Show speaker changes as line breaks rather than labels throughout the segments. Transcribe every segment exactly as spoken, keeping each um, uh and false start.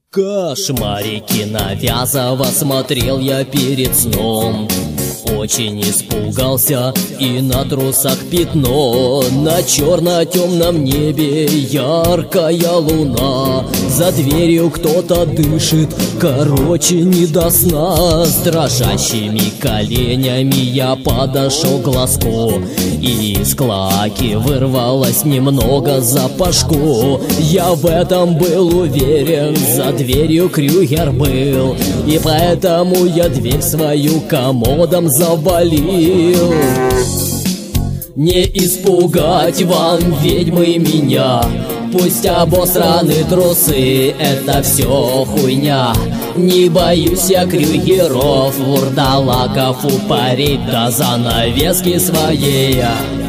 Кошмарики Навязова смотрел я перед сном. Очень испугался, и на трусах пятно. На черно-темном небе яркая луна. За дверью кто-то дышит, короче, не до сна. С дрожащими коленями я подошел к глазку, и из клаки вырвалось немного запашку. Я в этом был уверен, за дверью Крюгер был, и поэтому я дверь свою комодом завалил. Не испугать вам, ведьмы, меня. Пусть обосраны трусы, это все хуйня. Не боюсь я крюгеров, вурдалаков, упырей, до занавески своей,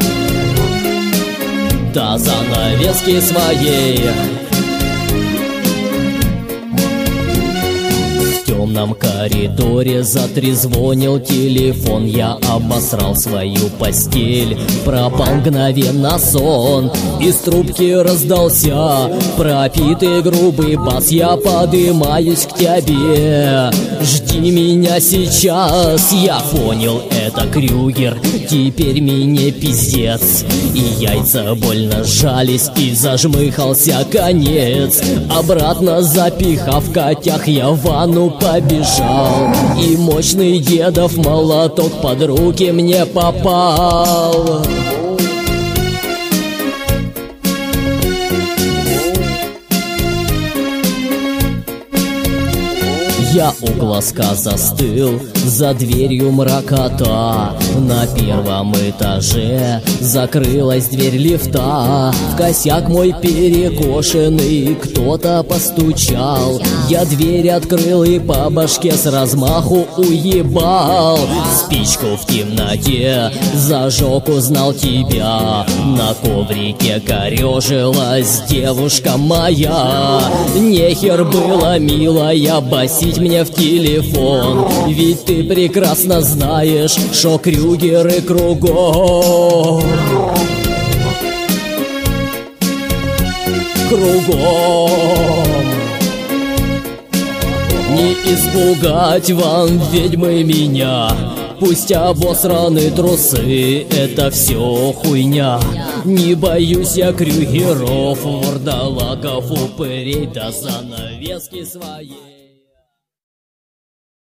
до занавески своей. В темном коридоре затрезвонил телефон. Я обосрал свою постель, пропал мгновенно сон. Из трубки раздался пропитый грубый бас: я подымаюсь к тебе, жди меня сейчас. Я понял, это Крюгер, теперь мне пиздец. И яйца больно сжались, и зажмыхался конец. Обратно запихав котях, я в ванну побежал, и мощный дедов молоток под руки мне попал. Я у глазка застыл, за дверью мракота. На первом этаже закрылась дверь лифта. В косяк мой перекошенный кто-то постучал. Я дверь открыл и по башке с размаху уебал. Спичку в темноте зажег, узнал тебя. На коврике корежилась девушка моя. Нехер было, милая, басить мне в телефон, ведь ты прекрасно знаешь, шо Крюгеры кругом. Кругом. Не испугать вам, ведьмы, меня. Пусть обосраны трусы, это все хуйня. Не боюсь я крюгеров, вурдалаков, упырей, до занавески своей.